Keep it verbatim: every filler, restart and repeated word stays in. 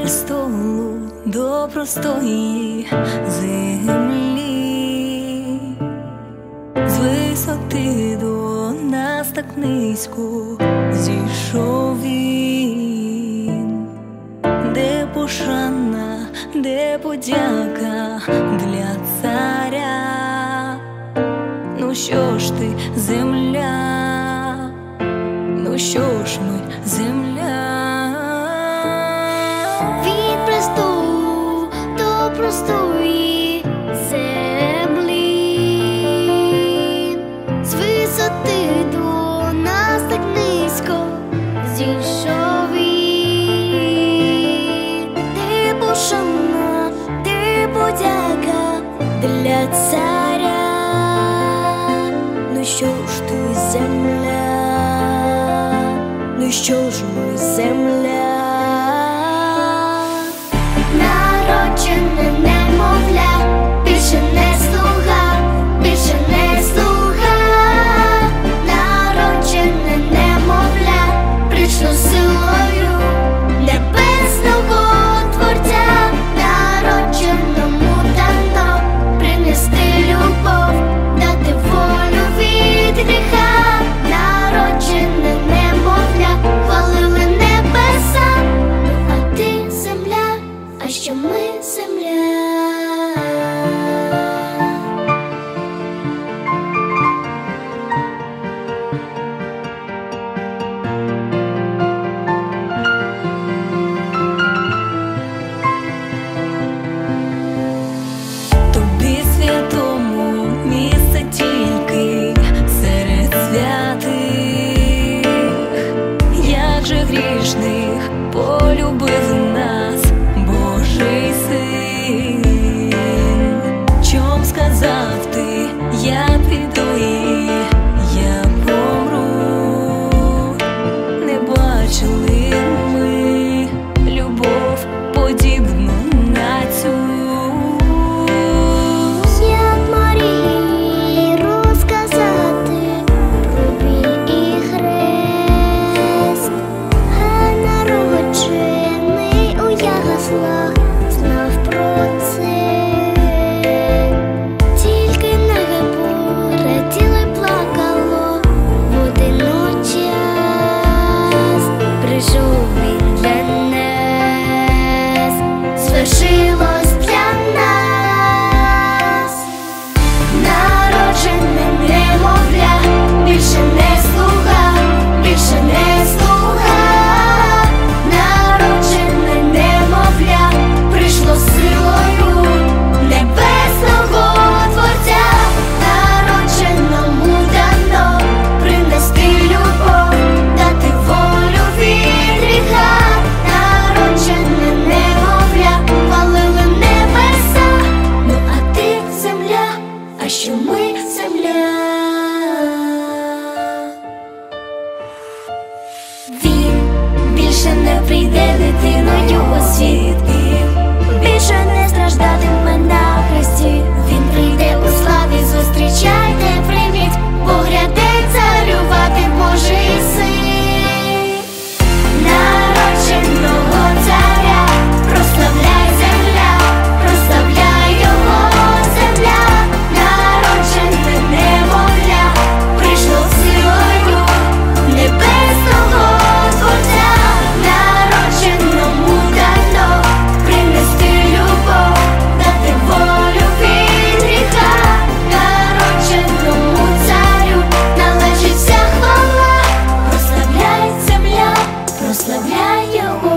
престолу до простої землі, з висоти до нас так низько зійшов він, де пошана, де подяка для царя. Ну що ж ти, земля, ну що ж ми, земля? Від престолу до простої землі, з висоти до нас так низько зійшов він, де пошана, де подяка для царя. Ну що ж ти, земля, ну що ж ми, земля? Народжене немовля, більше не слуга, більше не слуга. Народжене немовля, прийшло силою небесного Творця. Народженому дано принести любов, дати волю від гріха. Народжене немовля, хвалили небеса. Ну а ти, земля, а що ми, земля? Тобі святому місце тільки серед святих, як же грішних полюбив нас Божий син. Чом сказав ти, я піду і я помру? Не бачили ми любов подібну на цю. Як Марії розказати про біль і хрест, а народжений у яслах знав про це. Тільки небо раділо й плакало в один час. Прийшов він для нас, звершилось для нас. Народжене немовля, більше не слуга, більше не слуга. Народжене немовля, прийшло силою небесного Творця. Народженому дано принести любов, дати волю від гріха. Народжене немовля, хвалили небеса. Ну а ти, земля, а що ми, земля? Він більше не прийде дитиною у світ, і більше не страждатиме на хресті. Він прийде у славі, зустрічайте, прийміть, бо гряде царювати Божий син. Народженого царя прославляй, земля, прославляй його, земля. Народжене немовля, прийшло силою небесного Творця. Народженому дано принести любов, дати волю від гріха. Народженому царю належить вся хвала. Прославляй, земля, прославляй його.